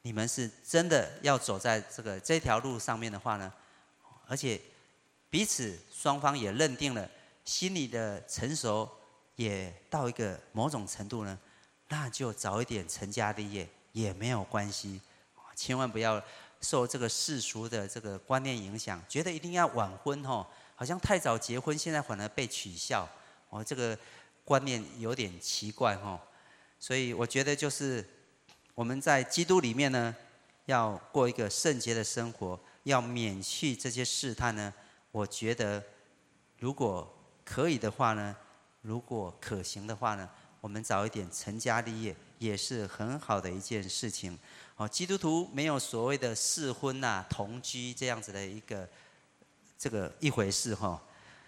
你们是真的要走在这个这条路上面的话呢，而且彼此双方也认定了，心理的成熟也到一个某种程度呢，那就早一点成家立业也没有关系，千万不要受这个世俗的这个观念影响，觉得一定要晚婚哦，好像太早结婚现在反而被取笑哦，这个观念有点奇怪哦。所以我觉得就是我们在基督里面呢，要过一个圣洁的生活，要免去这些试探呢。我觉得如果可以的话呢，如果可行的话呢，我们早一点成家立业也是很好的一件事情。哦，基督徒没有所谓的试婚啊、同居这样子的一个这个一回事哈、哦。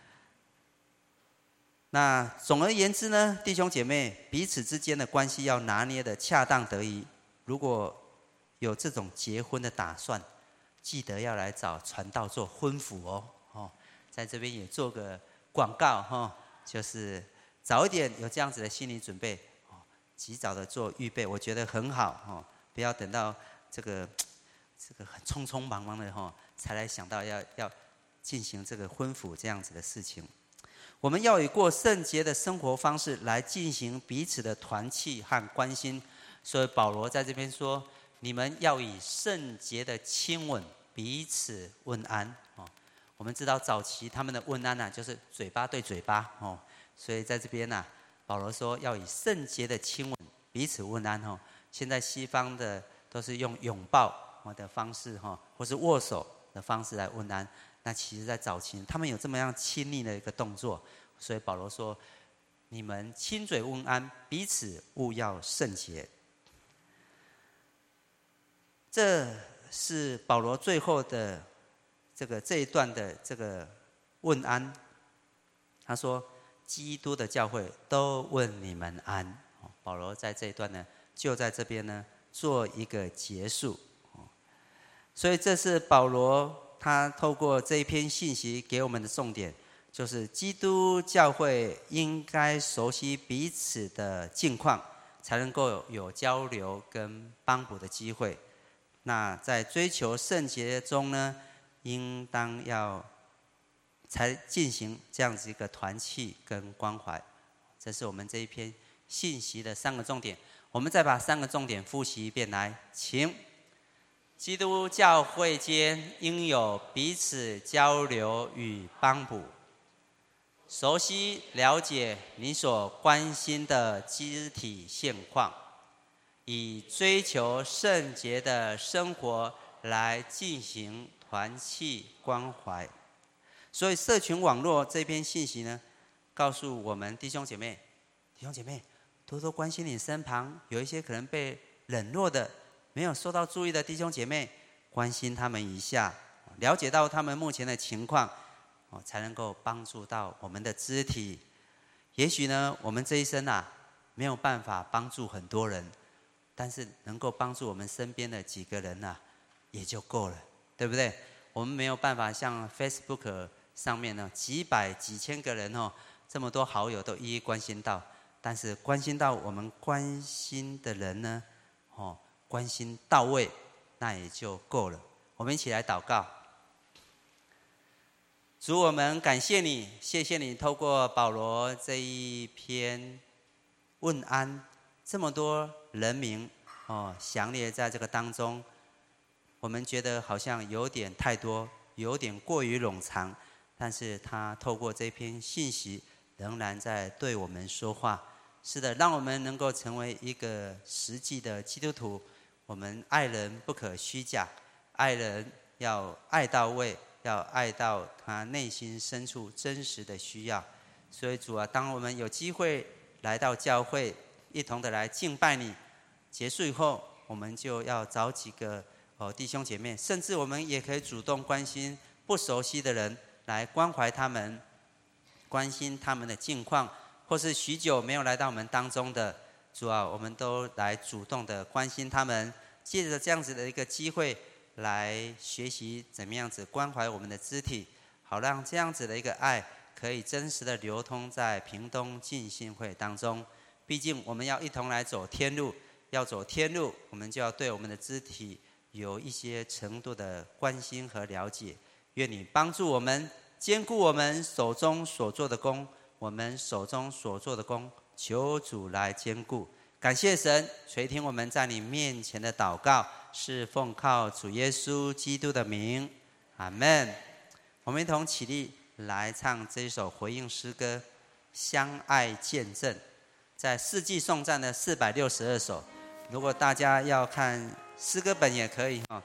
那总而言之呢，弟兄姐妹彼此之间的关系要拿捏的恰当得宜。如果有这种结婚的打算，记得要来找传道做婚辅哦。哦，在这边也做个广告哈、哦，就是早一点有这样子的心理准备，哦，及早的做预备，我觉得很好哦。不要等到这个这个很匆匆忙忙的哈、哦，才来想到要要进行这个婚辅这样子的事情。我们要以过圣洁的生活方式来进行彼此的团契和关心，所以保罗在这边说，你们要以圣洁的亲吻彼此问安。哦，我们知道早期他们的问安啊，就是嘴巴对嘴巴哦，所以在这边啊，保罗说要以圣洁的亲吻彼此问安哦。现在西方的都是用拥抱的方式哈，或是握手的方式来问安。那其实在早期他们有这么样亲密的一个动作，所以保罗说，你们亲嘴问安，彼此务要圣洁。这是保罗最后的这个这一段的这个问安。他说，基督的教会都问你们安。保罗在这一段呢，就在这边呢做一个结束。所以这是保罗他透过这一篇信息给我们的重点，就是基督教会应该熟悉彼此的境况，才能够有交流跟帮补的机会。那在追求圣洁中呢，应当要才进行这样子一个团契跟关怀。这是我们这一篇信息的三个重点。我们再把三个重点复习一遍，来，请。基督教会间应有彼此交流与帮补，熟悉了解你所关心的肢体现况，以追求圣洁的生活来进行团契关怀。所以社群网络这篇信息呢，告诉我们弟兄姐妹，弟兄姐妹多多关心你身旁有一些可能被冷落的、没有受到注意的弟兄姐妹，关心他们一下，了解到他们目前的情况，才能够帮助到我们的肢体。也许呢，我们这一生啊，没有办法帮助很多人，但是能够帮助我们身边的几个人啊，也就够了，对不对？我们没有办法像 Facebook 上面呢，几百几千个人哦，这么多好友都一一关心到，但是关心到我们关心的人呢，哦，关心到位，那也就够了。我们一起来祷告。主，我们感谢你，谢谢你透过保罗这一篇问安，这么多人名哦，详列在这个当中，我们觉得好像有点太多，有点过于冗长，但是他透过这篇信息，仍然在对我们说话。是的，让我们能够成为一个实际的基督徒。我们爱人不可虚假，爱人要爱到位，要爱到他内心深处真实的需要。所以主啊，当我们有机会来到教会，一同的来敬拜你，结束以后，我们就要找几个哦弟兄姐妹，甚至我们也可以主动关心不熟悉的人，来关怀他们，关心他们的境况，或是许久没有来到我们当中的主啊，我们都来主动的关心他们，借着这样子的一个机会来学习怎么样子关怀我们的肢体，好让这样子的一个爱可以真实的流通在屏东浸信会当中。毕竟我们要一同来走天路， 要走天路，我们就要对我们的肢体有一些程度的关心和了解。愿你帮助我们，兼顾我们手中所做的工，我们手中所做的工，求主来兼顾。感谢神，垂听我们在你面前的祷告，是奉靠主耶稣基督的名，阿们。我们一同起立来唱这一首回应诗歌《相爱见证》，在四季颂赞的四百六十二首。如果大家要看诗歌本也可以哈。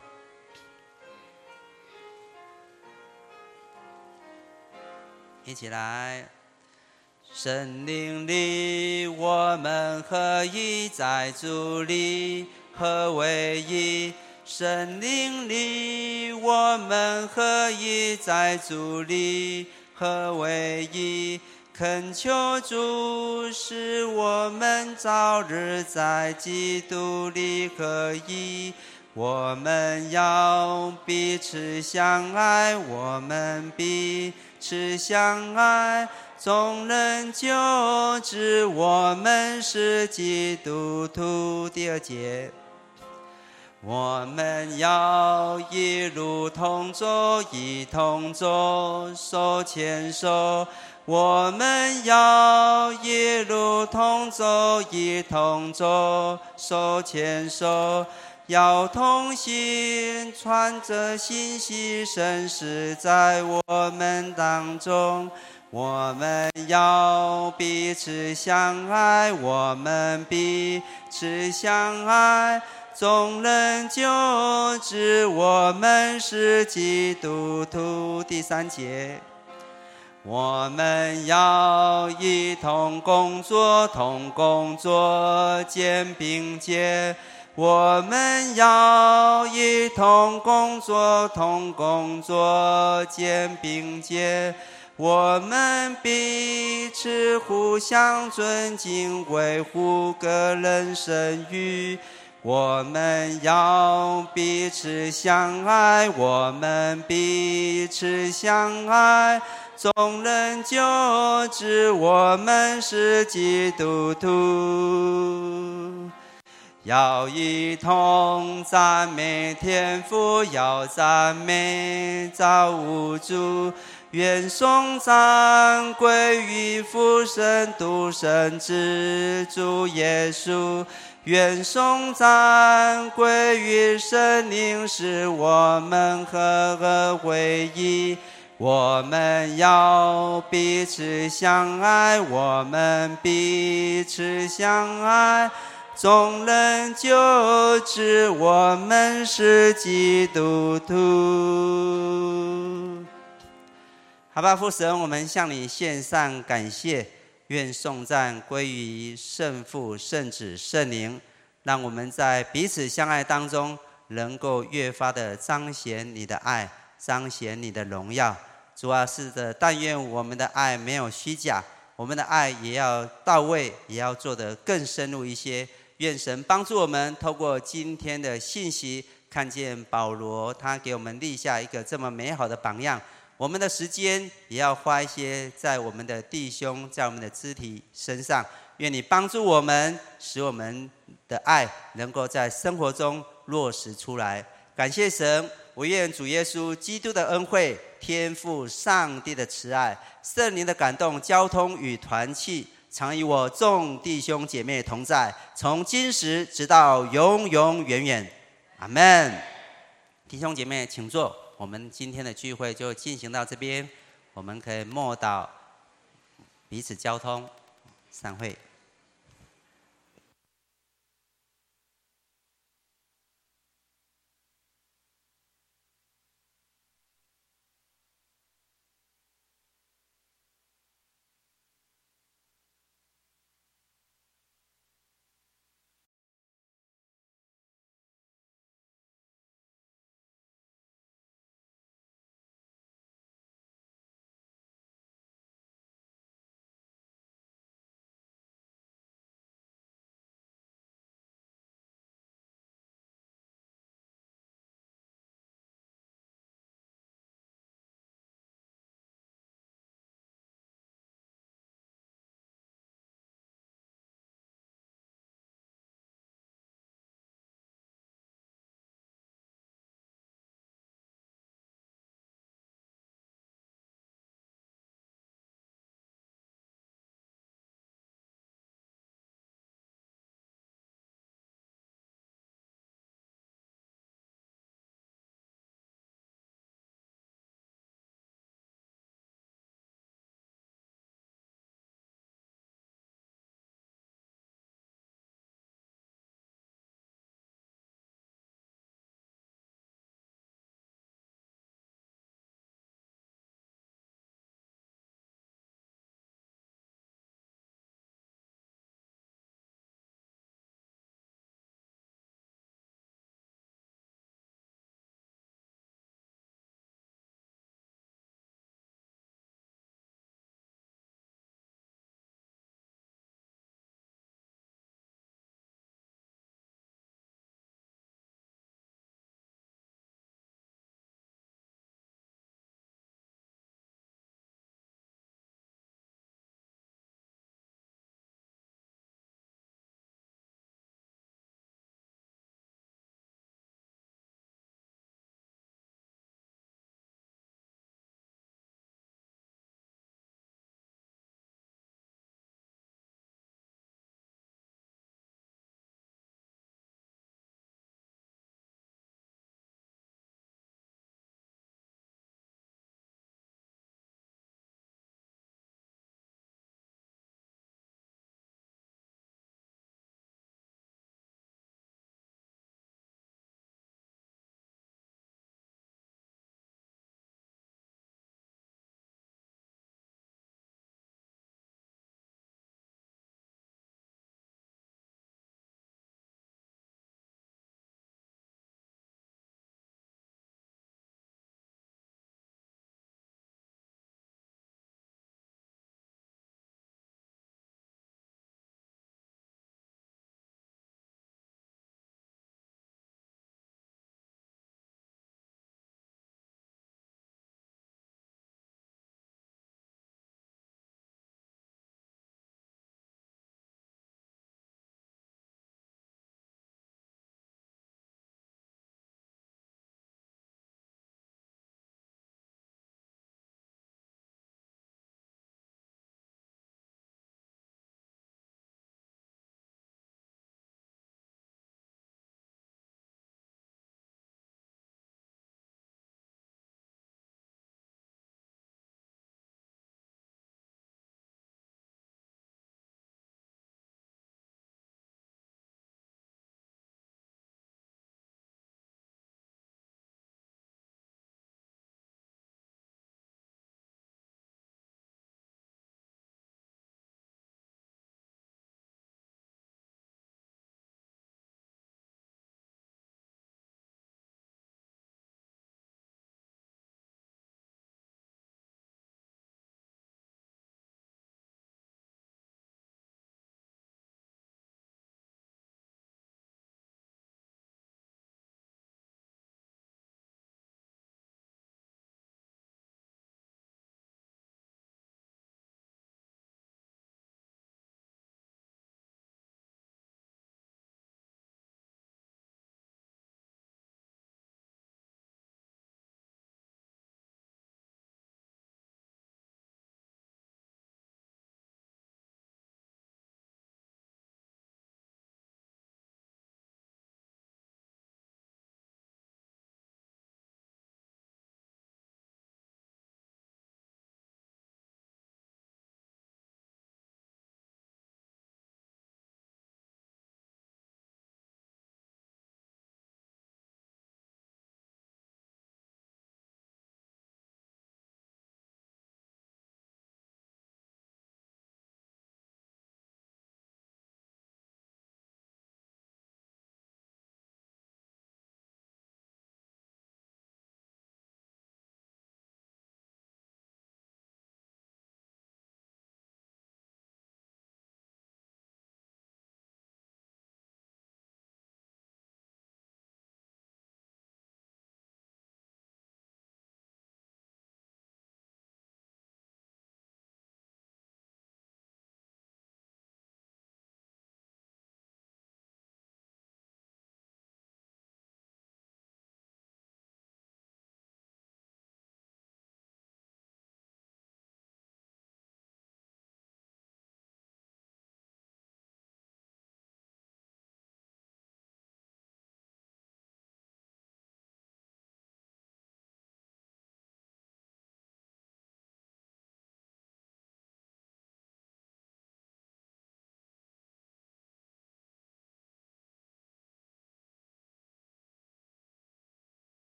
一起来。神灵里，我们合一在主里，合为一。神灵里，我们合一在主里，合为一。恳求主使我们早日在基督里合一。我们要彼此相爱，我们彼此相爱，众人就知我们是基督徒。第二节，我们要一路同走，一同走，手牵手。我们要一路同走，一同走，手牵手。要同心，传着信息，神是在我们当中。我们要彼此相爱，我们彼此相爱，众人就知我们是基督徒。第三节，我们要一同工作，同工作，肩并肩。我们要一同工作，同工作，肩并肩。我们彼此互相尊敬，维护个人声誉。我们要彼此相爱，我们彼此相爱，众人就知我们是基督徒。要一同赞美天父，要赞美造物主。愿颂赞归于父神、独生子主耶稣。愿颂赞归于圣灵，使我们合而为一。我们要彼此相爱，我们彼此相爱，众人就知我们是基督徒。好吧，父神，我们向你献上感谢，愿颂赞归于圣父、圣子、圣灵，让我们在彼此相爱当中，能够越发的彰显你的爱，彰显你的荣耀。主啊，是的，但愿我们的爱没有虚假，我们的爱也要到位，也要做得更深入一些。愿神帮助我们，透过今天的信息，看见保罗他给我们立下一个这么美好的榜样。我们的时间也要花一些在我们的弟兄，在我们的肢体身上。愿你帮助我们，使我们的爱能够在生活中落实出来。感谢神，我愿主耶稣基督的恩惠、天父上帝的慈爱、圣灵的感动、交通与团契，常与我众弟兄姐妹同在，从今时直到永永远远。阿们。弟兄姐妹请坐，我们今天的聚会就进行到这边，我们可以默祷，彼此交通，散会。